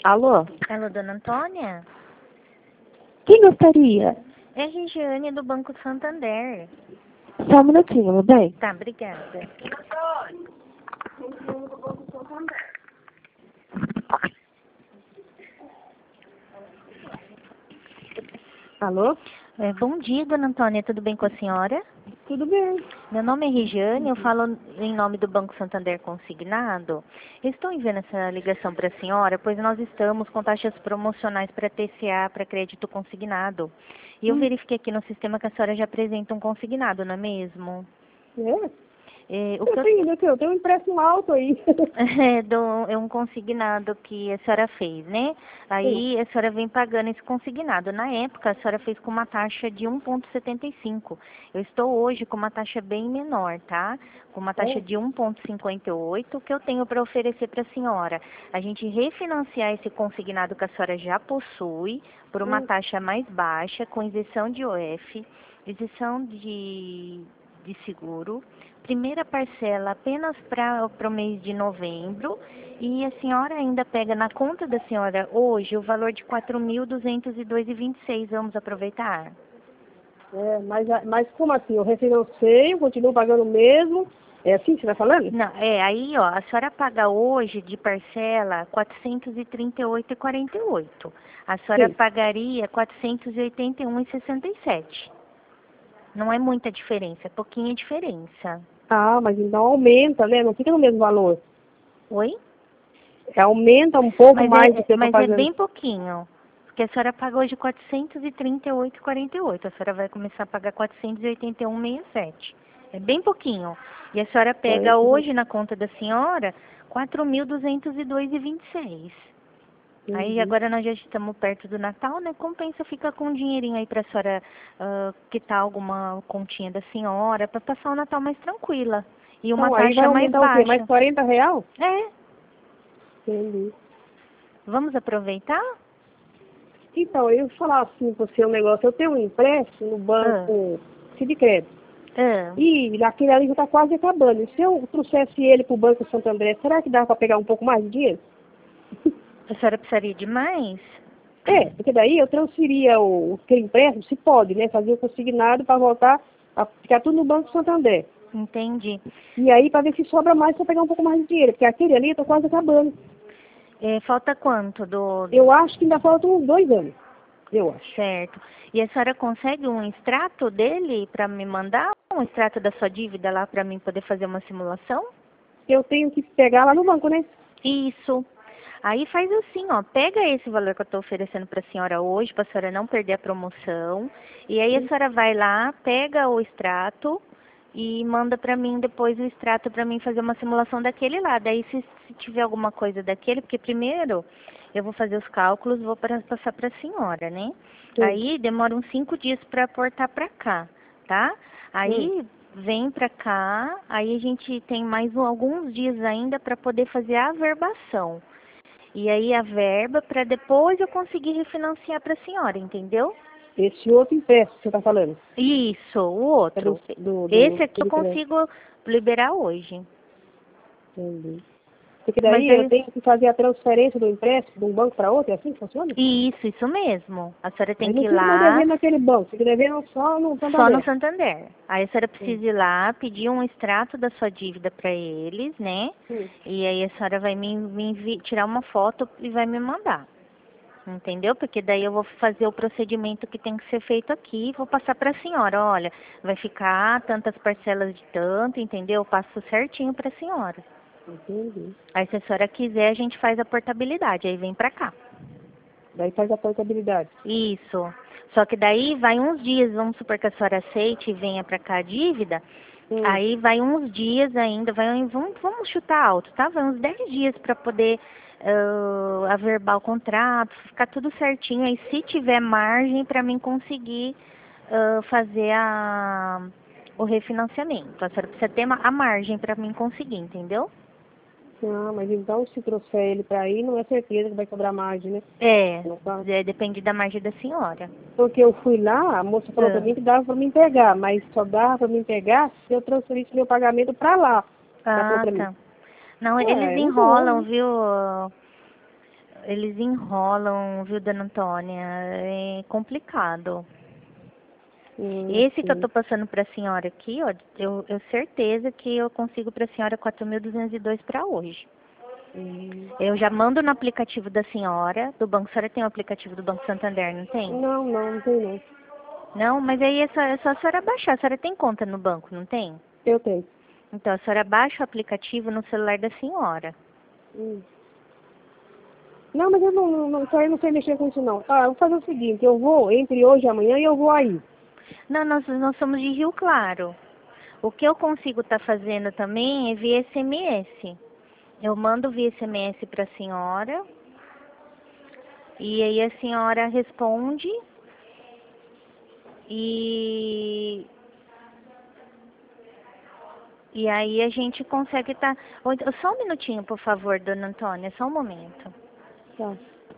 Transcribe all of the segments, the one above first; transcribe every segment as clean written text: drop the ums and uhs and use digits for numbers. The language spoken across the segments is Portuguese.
Alô? Alô, dona Antônia? Quem gostaria? É a Regiane do Banco Santander. Só um minutinho, meu bem. Tá, obrigada. Alô? Bom dia, dona Antônia. Tudo bem com a senhora? Tudo bem. Meu nome é Regiane, eu falo em nome do Banco Santander Consignado. Estou enviando essa ligação para a senhora, pois nós estamos com taxas promocionais para TCA, para crédito consignado. E eu verifiquei aqui no sistema que a senhora já apresenta um consignado, não é mesmo? O que Eu tenho um empréstimo alto aí. é um consignado que a senhora fez, né? Aí a senhora vem pagando esse consignado. Na época, a senhora fez com uma taxa de 1,75. Eu estou hoje com uma taxa bem menor, tá? Com uma taxa de 1,58, que eu tenho para oferecer para a senhora. A gente refinanciar esse consignado que a senhora já possui por uma taxa mais baixa, com isenção de OF, isenção de seguro. Primeira parcela apenas para o mês de novembro e a senhora ainda pega na conta da senhora hoje o valor de R$ 4.202,26. Vamos aproveitar? Mas como assim? Eu refinancei, eu continuo pagando o mesmo. É assim que você está falando? Não, aí, ó, a senhora paga hoje de parcela R$ 438,48. A senhora pagaria R$ 481,67. Não é muita diferença, é pouquinha diferença. Ah, mas então aumenta, né? Não fica no mesmo valor. Oi? Aumenta um pouco mais do que eu estou Mas é pagando. bem pouquinho. Porque a senhora paga hoje R$ 438,48. A senhora vai começar a pagar R$ 481,67. É bem pouquinho. E a senhora pega hoje na conta da senhora R$ 4.202,26. Aí agora nós já estamos perto do Natal, né? Compensa ficar com um dinheirinho aí pra senhora quitar alguma continha da senhora, pra passar o Natal mais tranquila. E uma Então, aí vai taxa mais aumentar o quê? Mais baixa. R$ 40? É. Entendi. Vamos aproveitar? Então, eu vou falar assim para você um negócio. Eu tenho um empréstimo no banco de crédito. E aquele ali já está quase acabando. E se eu trouxesse ele para o Banco Santander, será que dá para pegar um pouco mais de dinheiro? A senhora precisaria de mais? Porque daí eu transferia aquele empréstimo, se pode, né? Fazer o consignado para voltar a ficar tudo no Banco Santander. Entendi. E aí, para ver se sobra mais para pegar um pouco mais de dinheiro. Porque aquele ali está quase acabando. Falta quanto Eu acho que ainda faltam uns 2 anos. Eu acho. Certo. E a senhora consegue um extrato dele para me mandar? Um extrato da sua dívida lá para mim poder fazer uma simulação? Eu tenho que pegar lá no banco, né? Isso. Aí faz assim, ó, pega esse valor que eu estou oferecendo para a senhora hoje, para a senhora não perder a promoção, e aí a senhora vai lá, pega o extrato e manda para mim depois o extrato para mim fazer uma simulação daquele lá. Daí se tiver alguma coisa daquele, porque primeiro eu vou fazer os cálculos, vou passar para a senhora, né? Aí demora uns 5 dias para aportar para cá, tá? Aí vem para cá, aí a gente tem mais alguns dias ainda para poder fazer a averbação. E aí a verba para depois eu conseguir refinanciar para a senhora, entendeu? Esse outro empréstimo que você está falando. Isso, o outro. Esse aqui eu consigo liberar hoje. Entendi. Porque daí eu tenho que fazer a transferência do empréstimo de um banco para outro, é assim que funciona? Isso mesmo. A senhora tem que ir lá. Não fica devendo naquele banco, fica devendo só no Santander. Só no Santander. Aí a senhora precisa ir lá, pedir um extrato da sua dívida para eles, né? E aí a senhora vai tirar uma foto e vai me mandar. Entendeu? Porque daí eu vou fazer o procedimento que tem que ser feito aqui e vou passar para a senhora. Olha, vai ficar tantas parcelas de tanto, entendeu? Eu passo certinho para a senhora. Entendi. Aí se a senhora quiser, a gente faz a portabilidade, aí vem para cá. Daí faz a portabilidade. Isso. Só que daí vai uns dias, vamos supor que a senhora aceite e venha para cá a dívida, aí vai uns dias ainda, vamos chutar alto, tá? Vai uns 10 dias para poder averbar o contrato, ficar tudo certinho. Aí se tiver margem para mim conseguir fazer o refinanciamento. A senhora precisa ter a margem para mim conseguir, entendeu? Ah, mas então se trouxer ele para aí, não é certeza que vai cobrar margem, né? Depende da margem da senhora. Porque eu fui lá, a moça falou para mim que dava para me pegar, mas só dava para me pegar se eu transferisse meu pagamento para lá. Tá. Não, eles enrolam, viu, Eles enrolam, viu, dona Antônia? É complicado. Esse que eu tô passando para a senhora aqui, ó, eu certeza que eu consigo para a senhora 4.202 para hoje. Eu já mando no aplicativo da senhora, do banco. A senhora tem o aplicativo do Banco Santander, não tem? Não tem não. Não, mas aí é só a senhora baixar. A senhora tem conta no banco, não tem? Eu tenho. Então, a senhora baixa o aplicativo no celular da senhora. Não, mas eu isso aí eu não sei mexer com isso não. Ah, eu vou fazer o seguinte, eu vou, entre hoje e amanhã, e eu vou aí. Não, nós somos de Rio Claro. O que eu consigo estar fazendo também é via SMS. Eu mando via SMS para a senhora. E aí a senhora responde. E aí a gente consegue estar... Só um minutinho, por favor, dona Antônia. Só um momento. Tá.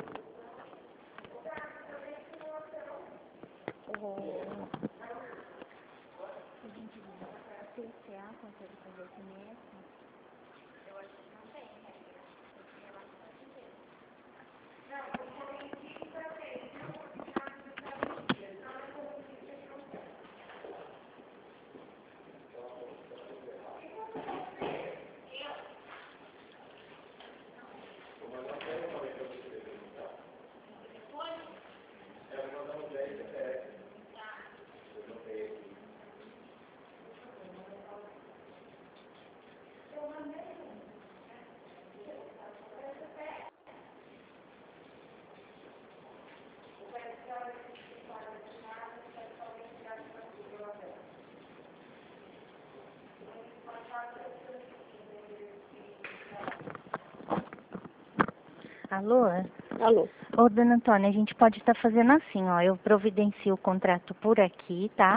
Alô? Alô. Ô, dona Antônia, a gente pode estar fazendo assim, ó. Eu providencio o contrato por aqui, tá?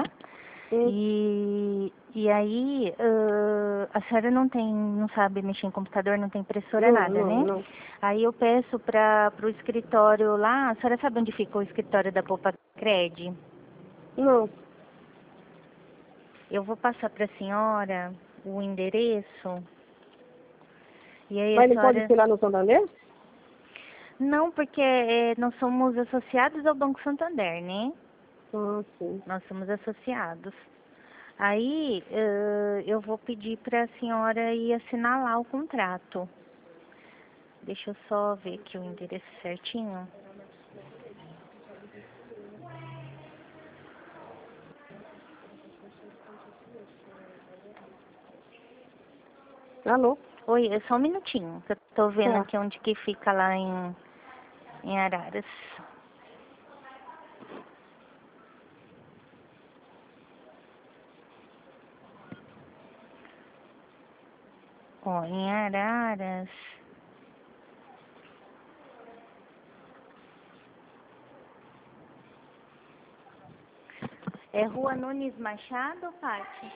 E aí, a senhora não sabe mexer em computador, não tem impressora, nada, né? Não. Aí eu peço pro escritório lá, a senhora sabe onde fica o escritório da Poupa Cred? Não. Eu vou passar para a senhora o endereço. E aí Mas a não pode senhora... ser lá no Santander? Não, porque nós somos associados ao Banco Santander, né? Ah, sim. Nós somos associados. Aí eu vou pedir para a senhora ir assinar lá o contrato. Deixa eu só ver aqui o endereço certinho. Alô? Oi, é só um minutinho, que eu tô vendo Tá. aqui onde que fica lá em Araras. Ó, em Araras. É Rua Nunes Machado, Pati?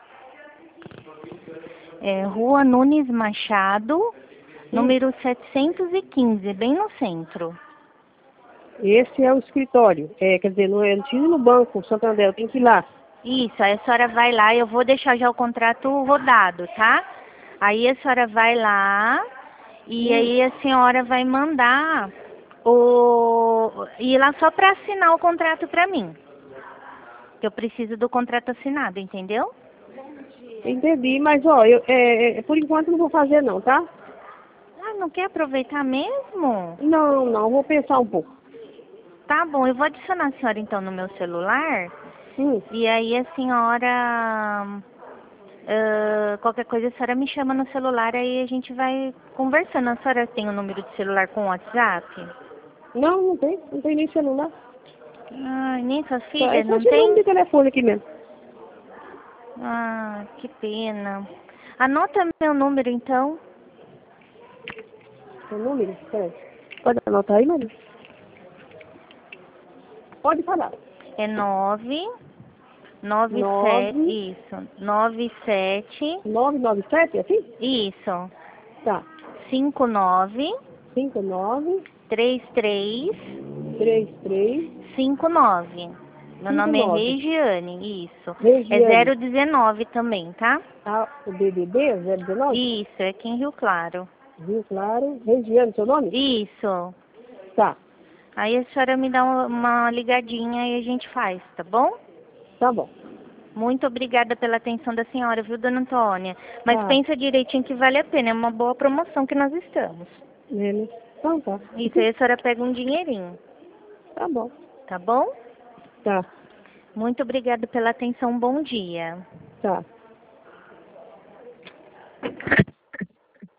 É Rua Nunes Machado, número 715, bem no centro. Esse é o escritório. Quer dizer, não precisa ir no banco, Santander, eu tenho que ir lá. Isso, aí a senhora vai lá, eu vou deixar já o contrato rodado, tá? Aí a senhora vai lá e aí a senhora vai mandar ir lá só para assinar o contrato para mim. Que eu preciso do contrato assinado, entendeu? Entendi, mas ó, por enquanto não vou fazer não, tá? Ah, não quer aproveitar mesmo? Não, vou pensar um pouco. Tá bom, eu vou adicionar a senhora então no meu celular. Sim. E aí a senhora, qualquer coisa a senhora me chama no celular, aí a gente vai conversando. A senhora tem o número de celular com WhatsApp? Não tem nem celular. Ai, nem sua É filha, só não esse número tem? de telefone aqui mesmo. Ah, que pena. Anota meu número então. O número? Peraí. Pode anotar aí, Maria? Pode falar. É 97, isso, 97, 997, assim? isso, Tá. 59, 59 33, 33 59. Meu nome é 59. Regiane, isso. É Regiane. 019 também, tá? Ah, o BBB 019? Isso, é aqui em Rio Claro. Rio Claro. Regiane, seu nome? Isso. Tá. Aí a senhora me dá uma ligadinha e a gente faz, tá bom? Tá bom. Muito obrigada pela atenção da senhora, viu, dona Antônia? Mas Tá. pensa direitinho que vale a pena, é uma boa promoção que nós estamos. Então tá. Isso aí a senhora pega um dinheirinho. Tá bom. Tá bom? Tá. Muito obrigada pela atenção, bom dia. Tá.